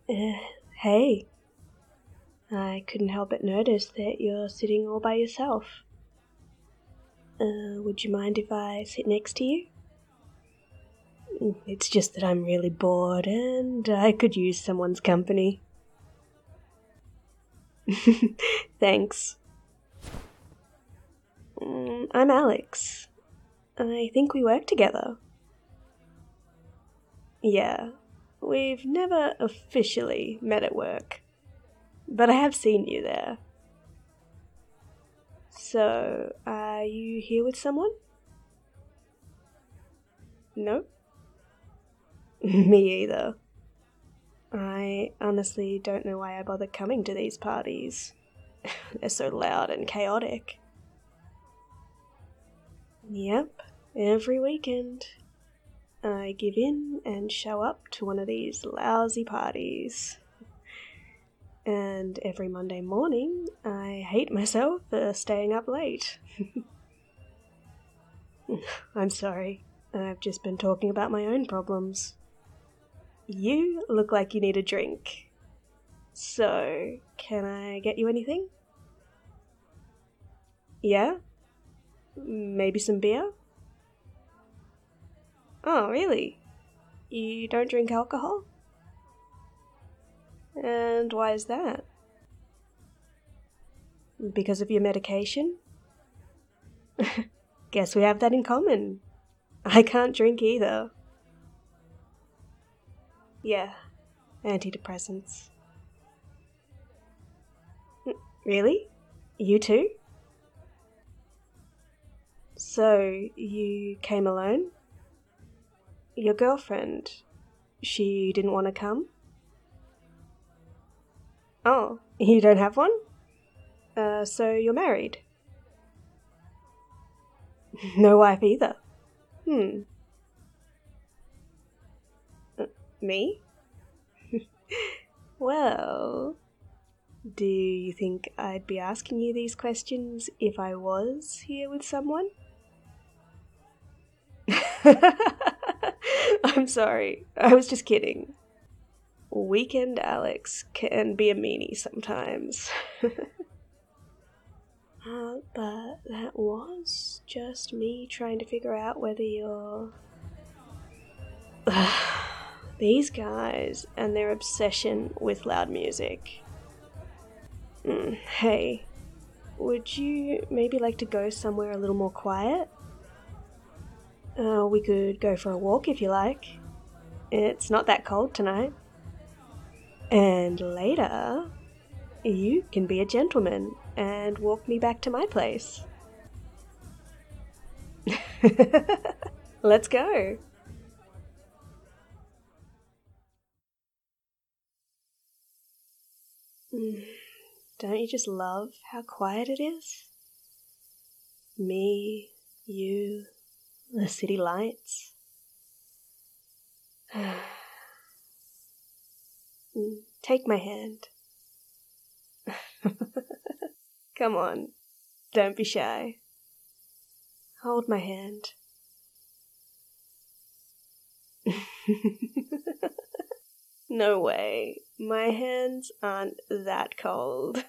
Uh, hey, I couldn't help but notice that you're sitting all by yourself. Would you mind if I sit next to you? It's just that I'm really bored and I could use someone's company. Thanks. I'm Alex. I think we work together. Yeah, we've never officially met at work, but I have seen you there. So, are you here with someone? No? Me either. I honestly don't know why I bother coming to these parties. They're so loud and chaotic. Yep, every weekend. I give in and show up to one of these lousy parties. And every Monday morning, I hate myself for staying up late. I'm sorry, I've just been talking about my own problems. You look like you need a drink. So, can I get you anything? Yeah? Maybe some beer? Oh, really? You don't drink alcohol? And why is that? Because of your medication? Guess we have that in common. I can't drink either. Yeah, antidepressants. Really? You too? So, you came alone? Your girlfriend, she didn't want to come? Oh, you don't have one? So you're married? No wife either. Me? Well, do you think I'd be asking you these questions if I was here with someone? I'm sorry, I was just kidding. Weekend Alex can be a meanie sometimes. But that was just me trying to figure out whether you're... These guys and their obsession with loud music. Hey, would you maybe like to go somewhere a little more quiet? We could go for a walk if you like. It's not that cold tonight. And later, you can be a gentleman and walk me back to my place. Let's go. Don't you just love how quiet it is? Me, you, the city lights. Take my hand. Come on, don't be shy. Hold my hand. No way, my hands aren't that cold.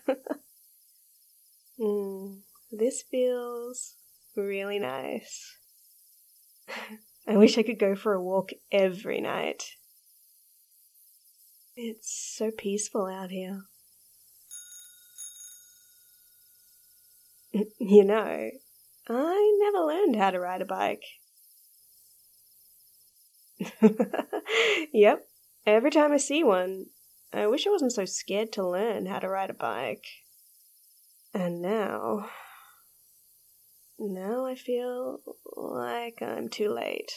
This feels really nice. I wish I could go for a walk every night. It's so peaceful out here. You know, I never learned how to ride a bike. Yep, every time I see one, I wish I wasn't so scared to learn how to ride a bike. And now I feel like I'm too late.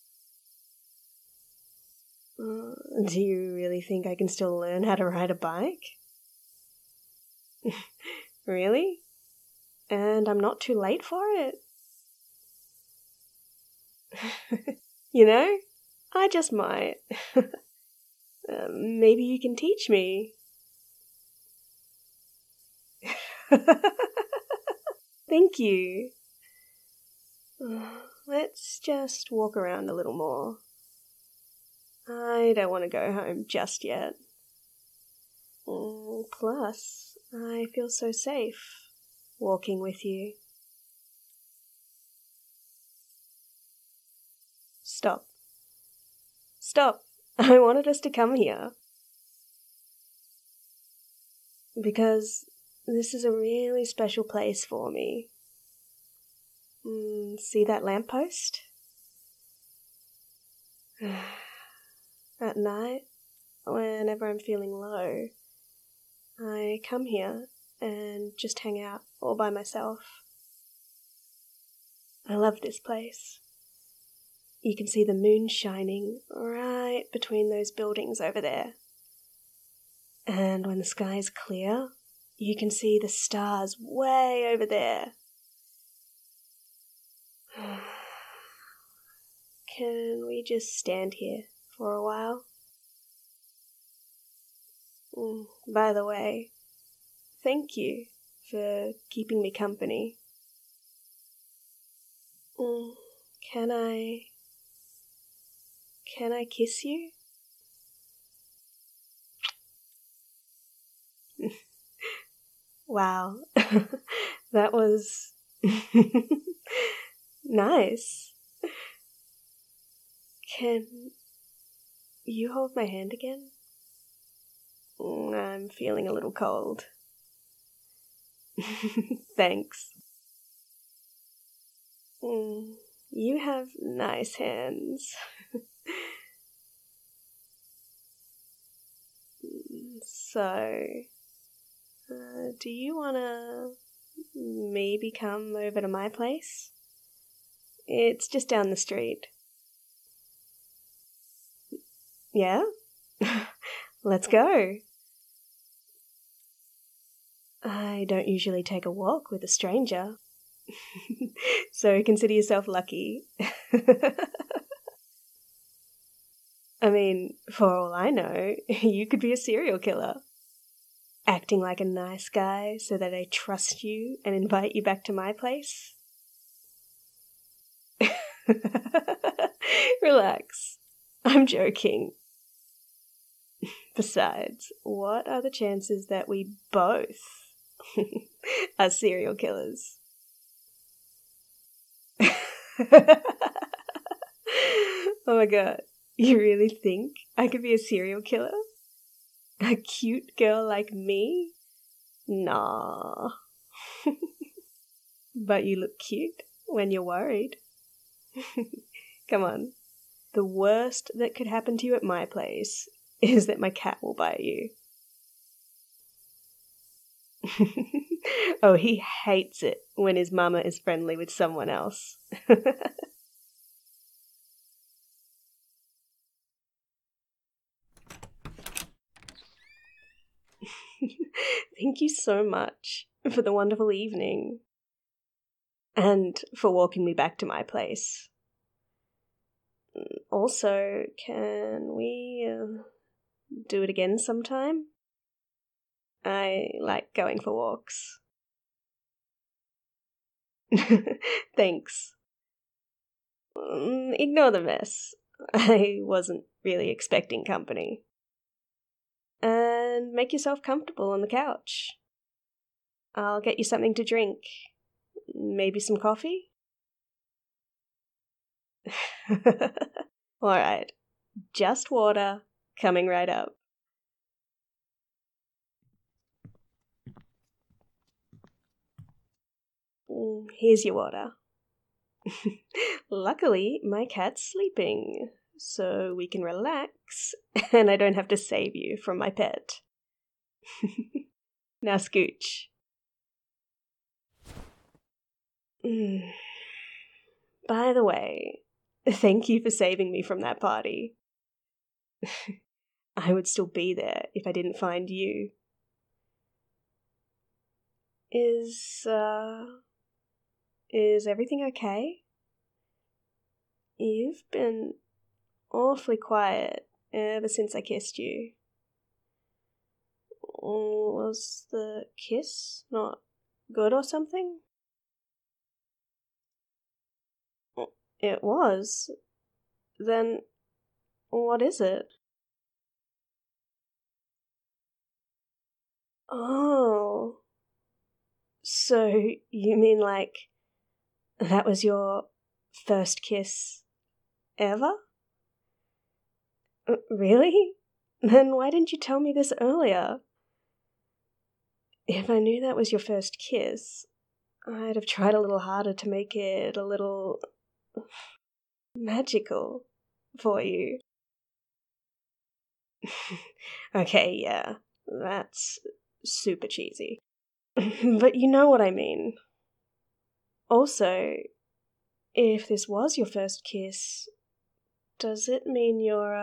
Do you really think I can still learn how to ride a bike? Really? And I'm not too late for it? You know, I just might. Maybe you can teach me. Thank you. Let's just walk around a little more. I don't want to go home just yet. Plus, I feel so safe walking with you. Stop. Stop! I wanted us to come here. Because this is a really special place for me. See that lamppost? At night, whenever I'm feeling low, I come here and just hang out all by myself. I love this place. You can see the moon shining right between those buildings over there. And when the sky is clear, you can see the stars way over there. Can we just stand here for a while? By the way, thank you for keeping me company. Can I kiss you? Wow, that was nice. Can you hold my hand again? I'm feeling a little cold. Thanks. You have nice hands. So, do you wanna maybe come over to my place? It's just down the street. Yeah? Let's go. I don't usually take a walk with a stranger. So consider yourself lucky. I mean, for all I know, you could be a serial killer. Acting like a nice guy so that I trust you and invite you back to my place. Relax. I'm joking. Besides, what are the chances that we both are serial killers? Oh my god, you really think I could be a serial killer? A cute girl like me? Nah. But you look cute when you're worried. Come on. The worst that could happen to you at my place is that my cat will bite you. Oh, he hates it when his mama is friendly with someone else. Thank you so much for the wonderful evening. And for walking me back to my place. Also, can we do it again sometime? I like going for walks. Thanks. Ignore the mess. I wasn't really expecting company. And make yourself comfortable on the couch. I'll get you something to drink. Maybe some coffee? Alright. Just water, coming right up. Here's your water. Luckily, my cat's sleeping, so we can relax, and I don't have to save you from my pet. Now scooch. By the way, thank you for saving me from that party. I would still be there if I didn't find you. Is everything okay? You've been awfully quiet ever since I kissed you. Was the kiss not good or something? It was? Then what is it? Oh. So you mean like that was your first kiss ever? Really? Then why didn't you tell me this earlier? If I knew that was your first kiss, I'd have tried a little harder to make it a little magical for you. Okay, yeah, that's super cheesy. But you know what I mean. Also, if this was your first kiss, does it mean you're,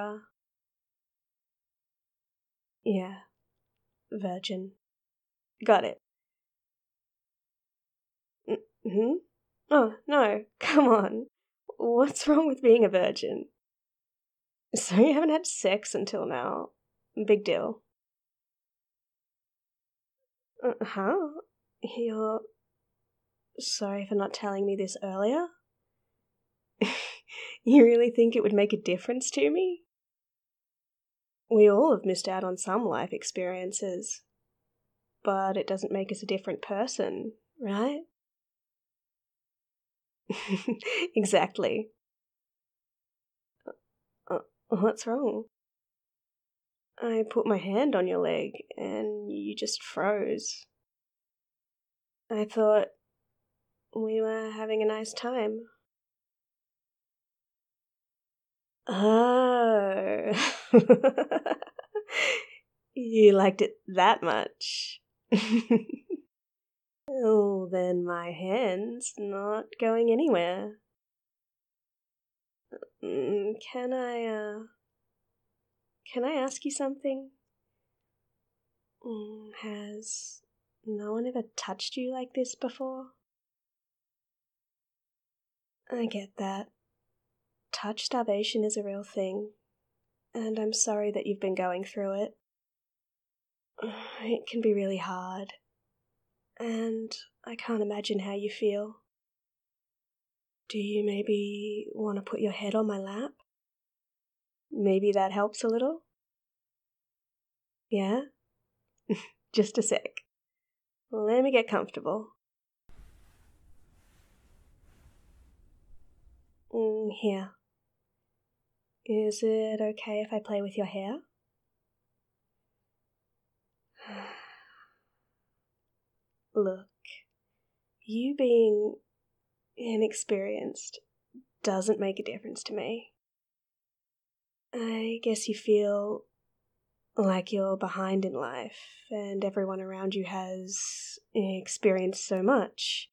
yeah, virgin? Got it. Mm-hmm. Oh, no, come on. What's wrong with being a virgin? So you haven't had sex until now? Big deal. Huh? You're sorry for not telling me this earlier? You really think it would make a difference to me? We all have missed out on some life experiences, but it doesn't make us a different person, right? Exactly. What's wrong? I put my hand on your leg and you just froze. I thought we were having a nice time. Oh. You liked it that much. Oh, then my hand's not going anywhere. Can I ask you something? Has no one ever touched you like this before? I get that. Touch starvation is a real thing, and I'm sorry that you've been going through it. It can be really hard, and I can't imagine how you feel. Do you maybe want to put your head on my lap? Maybe that helps a little? Yeah? Just a sec. Let me get comfortable. Here. Is it okay if I play with your hair? Look, you being inexperienced doesn't make a difference to me. I guess you feel like you're behind in life and everyone around you has experienced so much.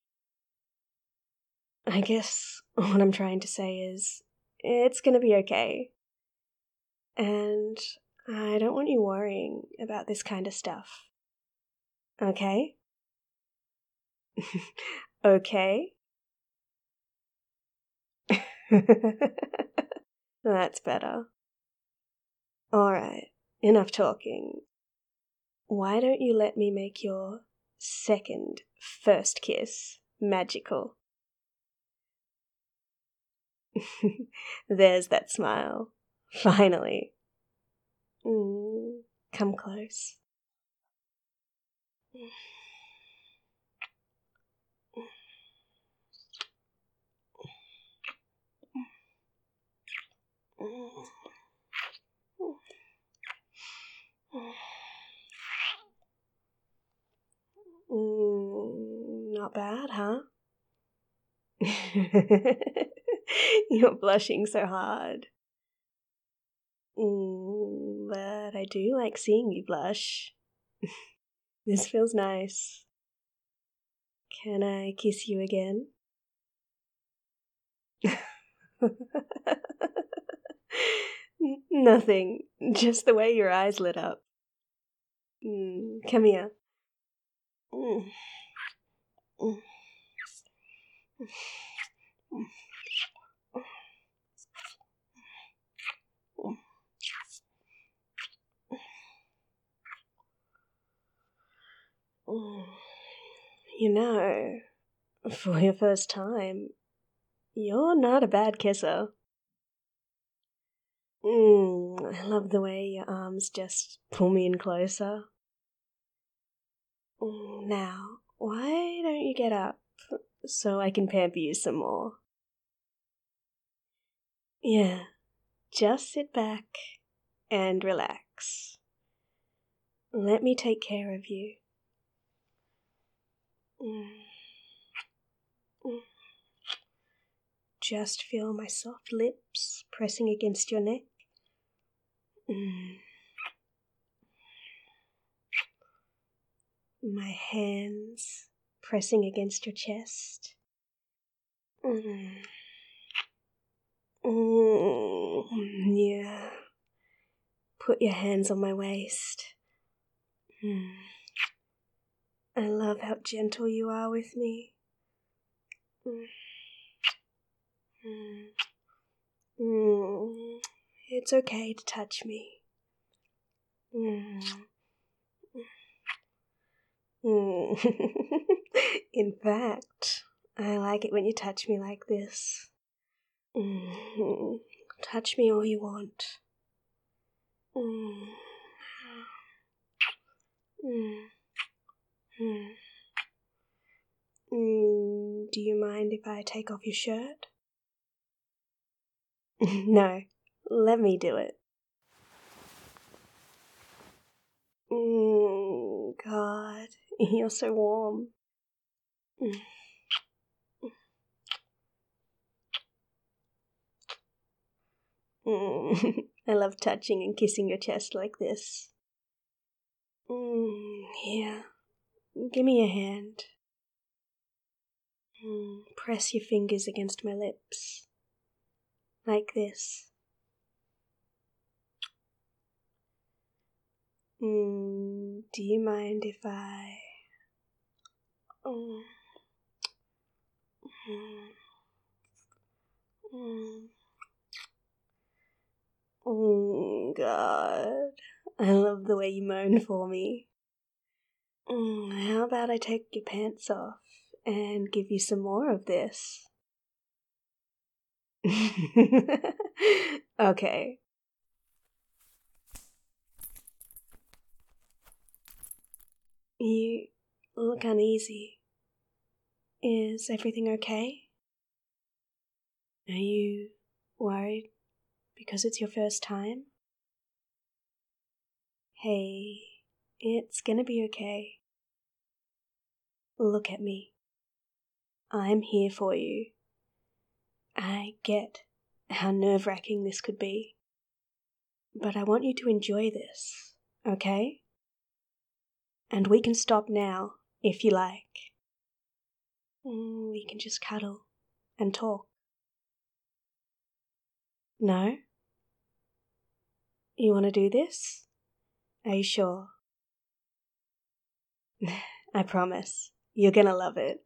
I guess what I'm trying to say is it's gonna be okay. And I don't want you worrying about this kind of stuff. Okay? Okay? That's better. Alright, enough talking. Why don't you let me make your second first kiss magical? There's that smile. Finally. Come close. Not bad, huh? You're blushing so hard. But I do like seeing you blush. This feels nice. Can I kiss you again? Nothing, just the way your eyes lit up. Come here. You know, for your first time, you're not a bad kisser. I love the way your arms just pull me in closer. Now, why don't you get up so I can pamper you some more? Yeah, just sit back and relax. Let me take care of you. Just feel my soft lips pressing against your neck. My hands pressing against your chest. Yeah. Put your hands on my waist. I love how gentle you are with me. It's okay to touch me. In fact, I like it when you touch me like this. Touch me all you want. Do you mind if I take off your shirt? No, let me do it. God, you're so warm. I love touching and kissing your chest like this. Here, give me a hand. Press your fingers against my lips. Like this. Do you mind if I... God, I love the way you moan for me. How about I take your pants off and give you some more of this? Okay. You look uneasy. Is everything okay? Are you worried because it's your first time? Hey, it's gonna be okay. Look at me. I'm here for you. I get how nerve-wracking this could be. But I want you to enjoy this, okay? And we can stop now, if you like. We can just cuddle and talk. No? You want to do this? Are you sure? I promise. You're gonna love it.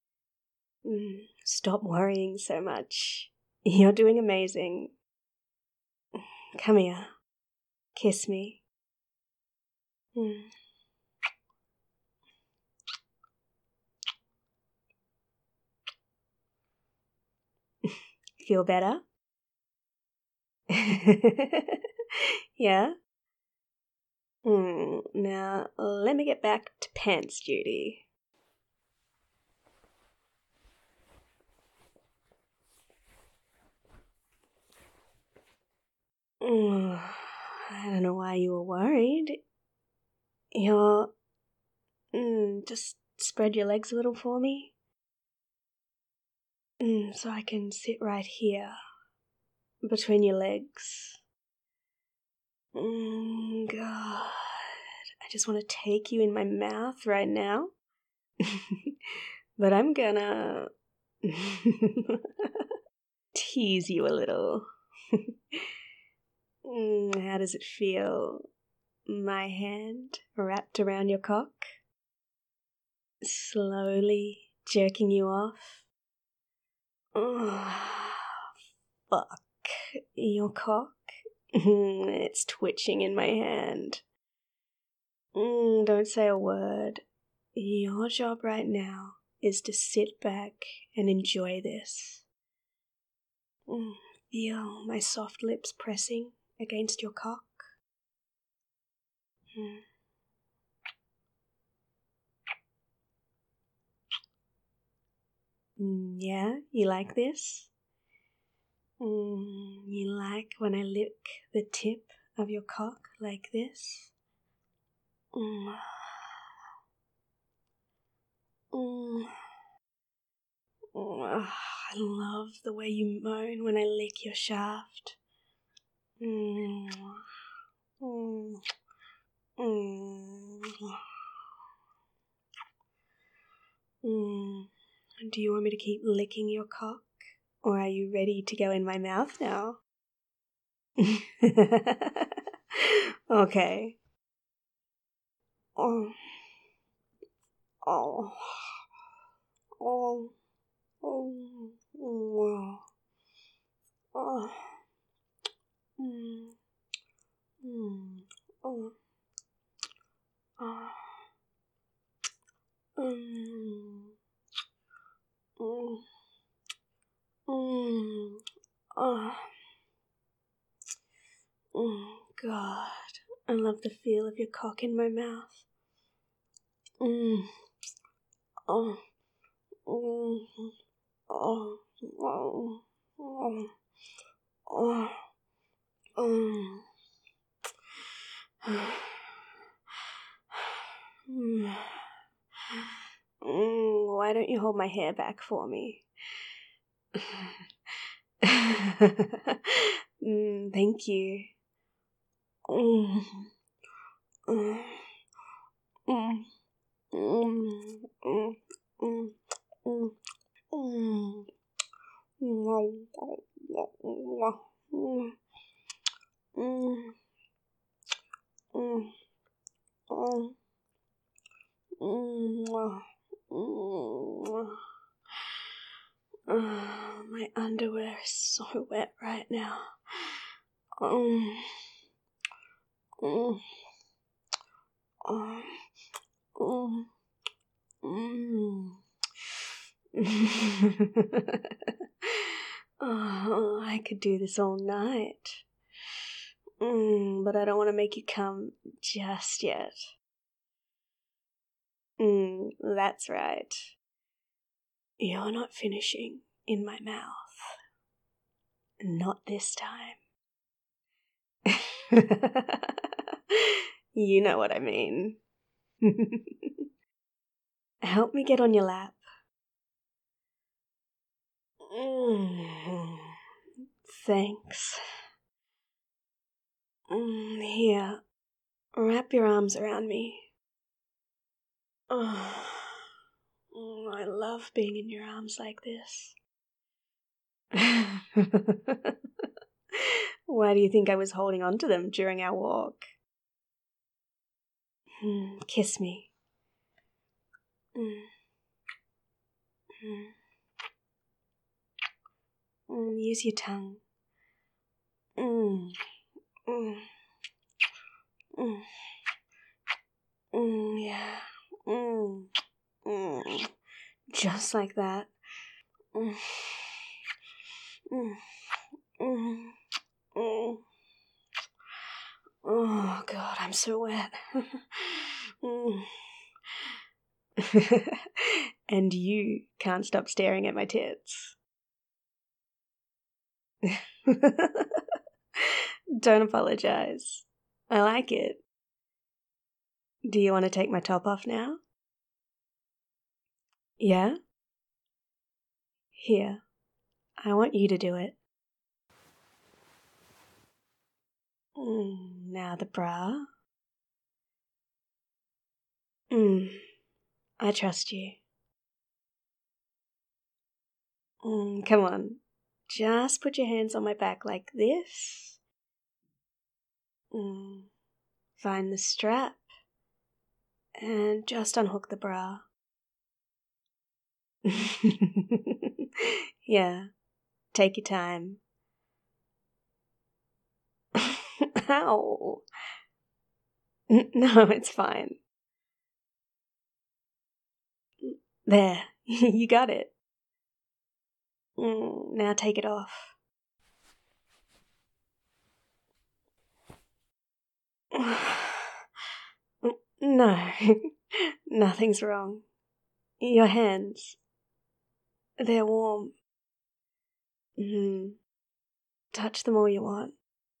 Stop worrying so much. You're doing amazing. Come here. Kiss me. Feel better? Yeah? Now, let me get back to pants duty. I don't know why you were worried. You're... just spread your legs a little for me. So I can sit right here, between your legs. God, I just want to take you in my mouth right now. But I'm gonna tease you a little. How does it feel? My hand wrapped around your cock, slowly jerking you off. Fuck. Your cock? It's twitching in my hand. Don't say a word. Your job right now is to sit back and enjoy this. Feel my soft lips pressing against your cock. Yeah, you like this? You like when I lick the tip of your cock like this? Mm. I love the way you moan when I lick your shaft. Mm. Mm. Mm. Mm. Do you want me to keep licking your cock? Or are you ready to go in my mouth now? Okay. Oh. Oh. Oh. Oh. Oh. Oh. Mm. Mm. Oh. Oh. Mm. Mm. Mm. Oh. God, I love the feel of your cock in my mouth. Mm. Oh. Mm. Oh. Oh. Oh. Oh. Mm. Why don't you hold my hair back for me? Thank you. Mm. Mm. Mm. Mm. Mm. Mm. Mm. Mm. Mm. Mm. Mm. Mm. Mm. My underwear is so wet right now. Mm. Mm. Mm. Mm. Oh, I could do this all night. But I don't want to make you come just yet. That's right. You're not finishing in my mouth. Not this time. You know what I mean. Help me get on your lap. Thanks. Here, wrap your arms around me. Oh, I love being in your arms like this. Why do you think I was holding on to them during our walk? Kiss me. Use your tongue. Yeah. Just like that. Mm. Mm. Mm. Mm. Oh, God, I'm so wet. And you can't stop staring at my tits. Don't apologize. I like it. Do you want to take my top off now? Yeah? Here. I want you to do it. Now the bra. I trust you. Come on. Just put your hands on my back like this. Find the strap. And just unhook the bra. Yeah. Take your time. Ow. No, it's fine. There. You got it. Now take it off. No. Nothing's wrong. Your hands. They're warm. Touch them all you want.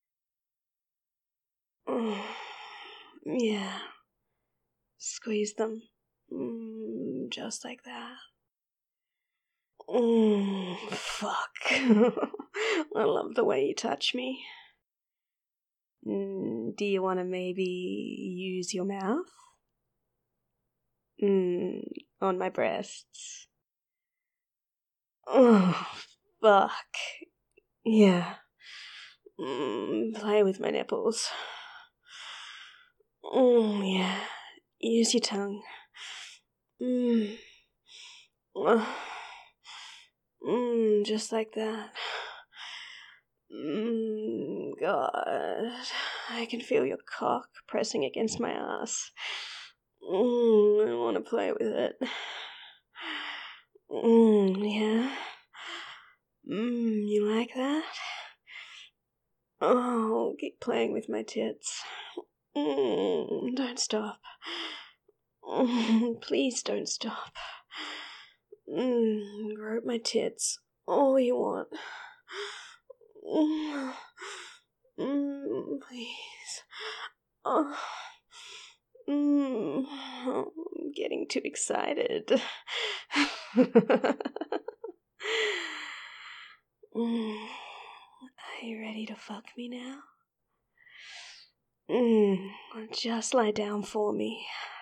Yeah. Squeeze them. Just like that. Fuck. I love the way you touch me. Do you want to maybe use your mouth? On my breasts. Oh, fuck. Yeah. Play with my nipples. Yeah. Use your tongue. Just like that. God. I can feel your cock pressing against my ass. I want to play with it. Yeah. You like that? Oh, keep playing with my tits. Don't stop. Please don't stop. Grope my tits all you want. Please. I'm getting too excited. Are you ready to fuck me now? Just lie down for me.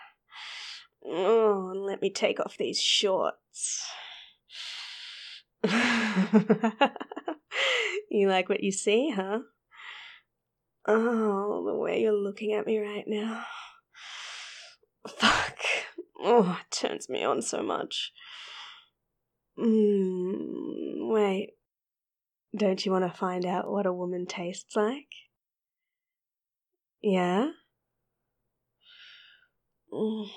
And let me take off these shorts. You like what you see, huh? Oh, the way you're looking at me right now. Fuck. Oh, it turns me on so much. Wait. Don't you want to find out what a woman tastes like? Yeah? Oh.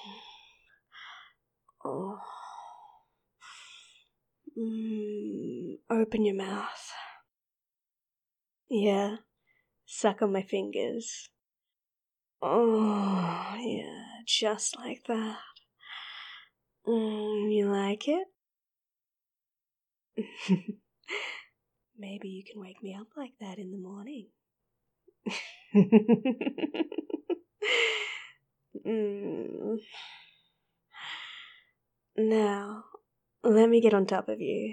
Open your mouth. Yeah. Suck on my fingers. Oh, yeah, just like that. You like it? Maybe you can wake me up like that in the morning. Now, let me get on top of you.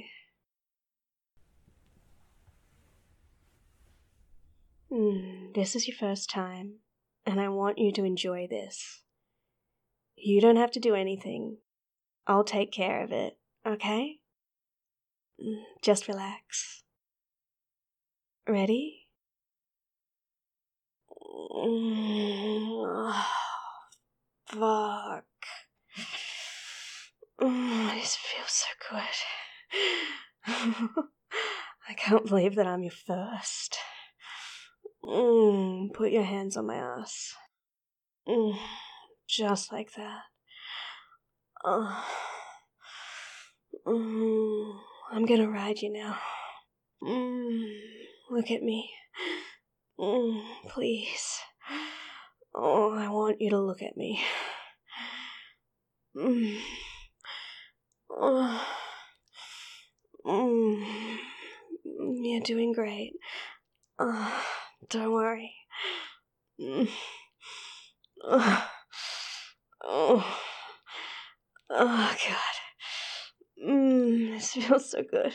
This is your first time, and I want you to enjoy this. You don't have to do anything. I'll take care of it, okay? Just relax. Ready? Fuck. This feels so good. I can't believe that I'm your first. Put your hands on my ass. Just like that. I'm gonna ride you now. Look at me. Please. Oh, I want you to look at me. You're doing great. Don't worry. Oh, God. This feels so good.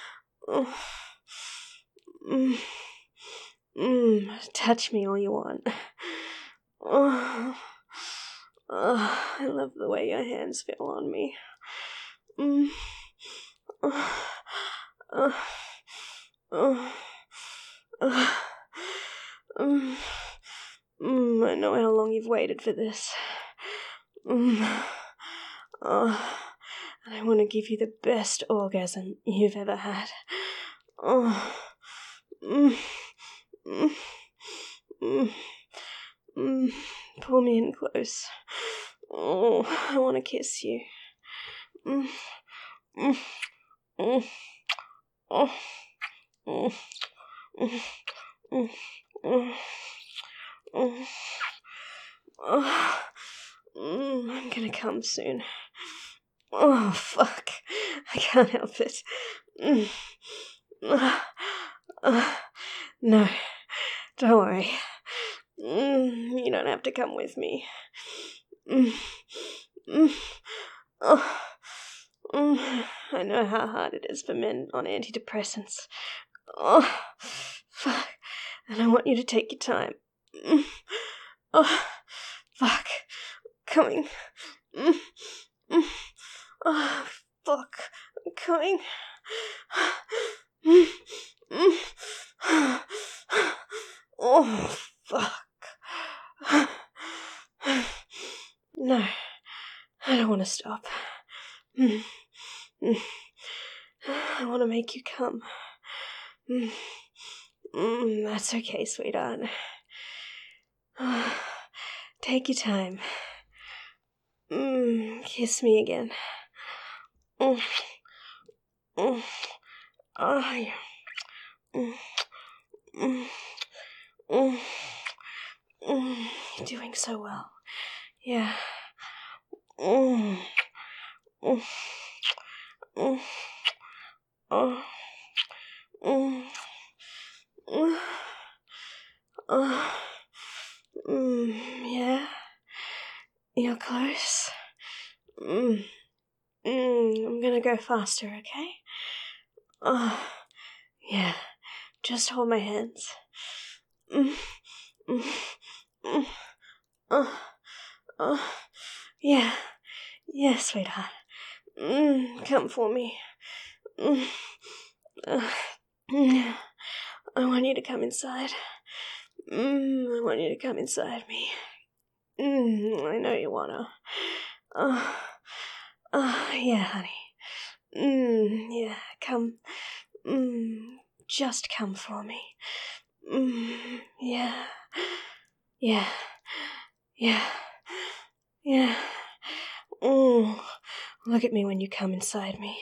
Touch me all you want. I love the way your hands feel on me. I know how long you've waited for this. And I want to give you the best orgasm you've ever had. Pull me in close. Oh, I want to kiss you. I'm gonna come soon. Oh, fuck. I can't help it. No, don't worry. You don't have to come with me. I know how hard it is for men on antidepressants. Oh, fuck. And I want you to take your time. Oh, fuck. Coming. Oh, fuck. I'm coming. Oh, fuck. No, I don't want to stop. I want to make you come. That's okay, sweetheart. Take your time. Kiss me again. Oh, yeah. You're doing so well. Yeah. Oh. Yeah. You're close. I'm gonna go faster, okay? Yeah. Just hold my hands. Yeah. Yeah, sweetheart. Come for me. I want you to come inside. I want you to come inside me. I know you wanna. Yeah, honey. Yeah, come. Just come for me. Yeah. Yeah. Yeah. Yeah. Look at me when you come inside me.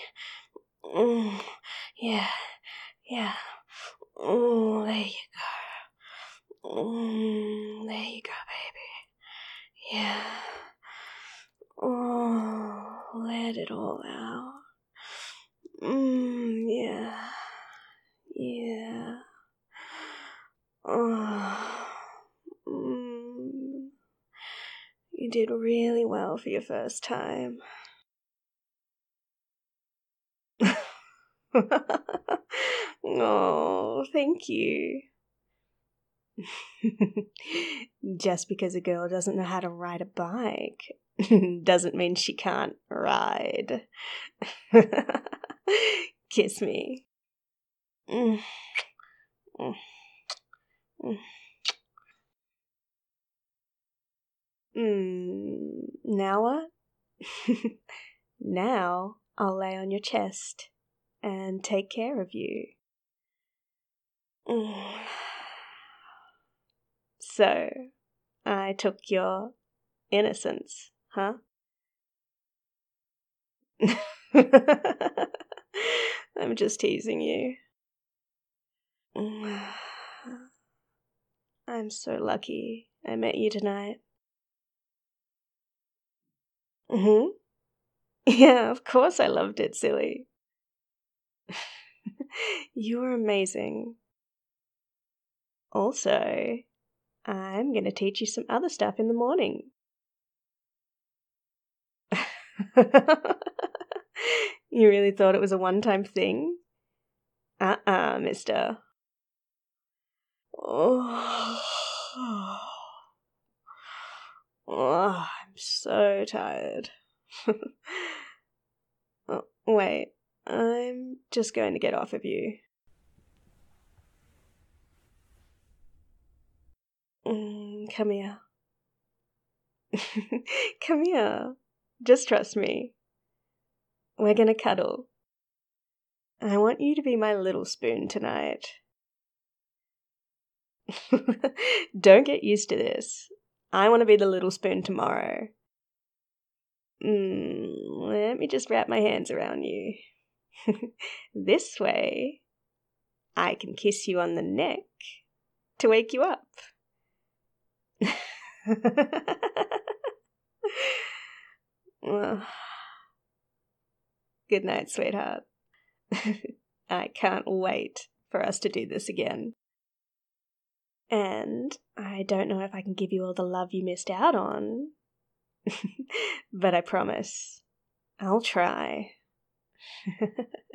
Yeah. Yeah. There you go. There you go, baby. Yeah. Let it all out. Yeah. Yeah. You did really well for your first time. Oh, thank you. Just because a girl doesn't know how to ride a bike doesn't mean she can't ride. Kiss me. Now what? Now I'll lay on your chest and take care of you. So, I took your innocence, huh? I'm just teasing you. I'm so lucky I met you tonight. Yeah, of course I loved it, silly. You were amazing. Also, I'm going to teach you some other stuff in the morning. You really thought it was a one-time thing? Mister. Oh, I'm so tired. Oh, wait, I'm just going to get off of you. Come here. Come here. Just trust me. We're gonna cuddle. I want you to be my little spoon tonight. Don't get used to this. I want to be the little spoon tomorrow. Let me just wrap my hands around you. This way, I can kiss you on the neck to wake you up. Well, Good night, sweetheart. I can't wait for us to do this again. And I don't know if I can give you all the love you missed out on, but I promise I'll try.